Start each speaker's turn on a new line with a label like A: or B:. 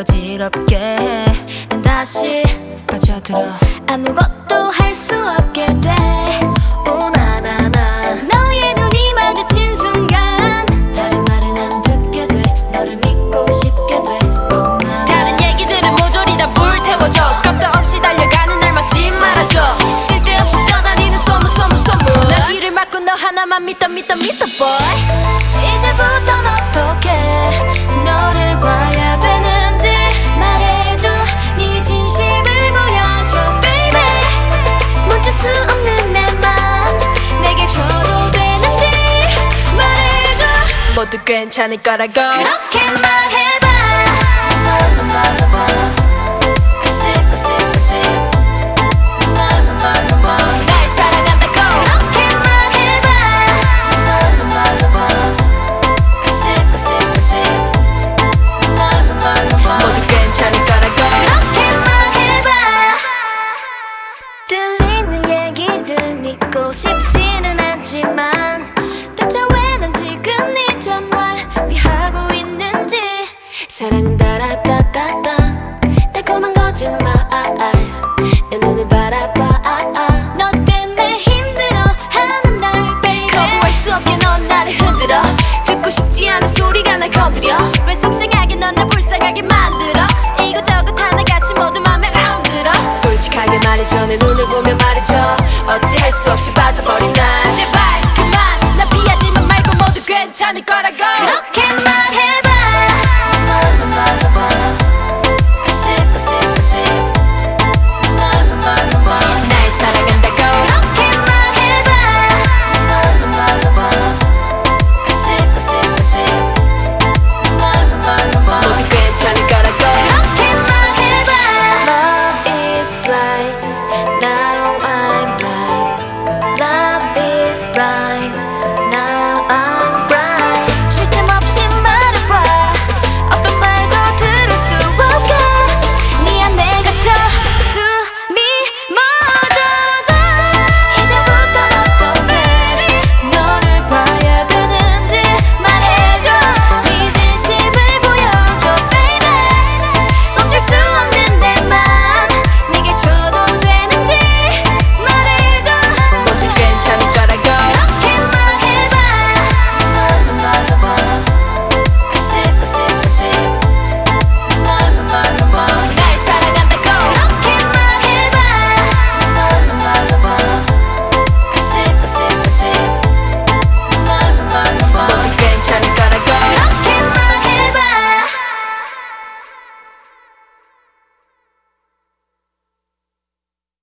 A: 어지럽게 난 다시 빠져들어.
B: 아무것도 할 수 없게 돼. 오나나나 너의 눈이 마주친 순간
A: 다른 말은 안 듣게 돼. 너를 믿고 싶게 돼. 오나나
B: 다른 얘기들은 모조리 다 불태워줘. 겁도 없이 달려가는 날 막지 말아줘. 쓸데없이 떠다니는 소문 나 귀를 막고 너 하나만 믿어 boy. 이제부턴 어떻게 너를 봐야 되는지 말해줘. 네 진심을 보여줘 baby. 멈출 수 없는 내 맘 내게 줘도 되는지 말해줘. 모두 괜찮을 거라고 그렇게 말해봐. 날 사랑한다고 그렇게 말해봐. 모두 괜찮을 거라고 그렇게 말해봐. 들리는 얘기들 믿고 싶지는 않지만 대체 왜 난 지금 네 전화를 피하고 있는지. 사랑은 따라따따따 달콤한 거짓말 내 눈을 바라봐. 너 때문에 힘들어하는 날 baby. 거부할 수 없게 넌 나를 흔들어. 듣고 싶지 않은 소리가 날 건드려. 왜 속상하게 넌 날 불쌍하게 말